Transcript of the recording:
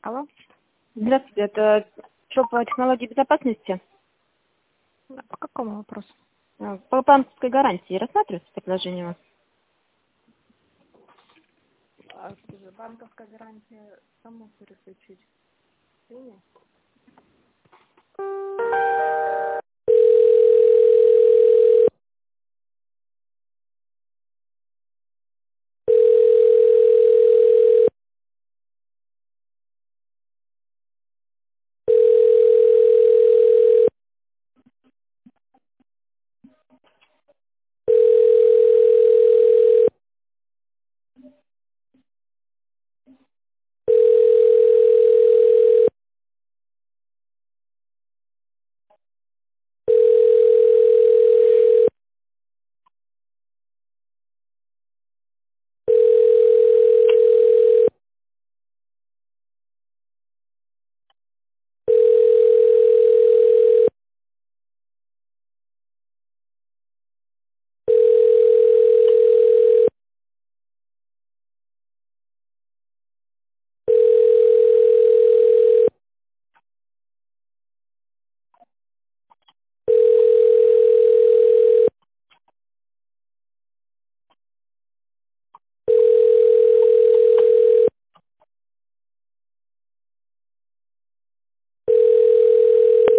Алло? Здравствуйте, это что по технологии безопасности? По какому вопросу? По банковской гарантии рассматривается предложение у вас? Скажи, банковская гарантия, кому переключить? Сыне?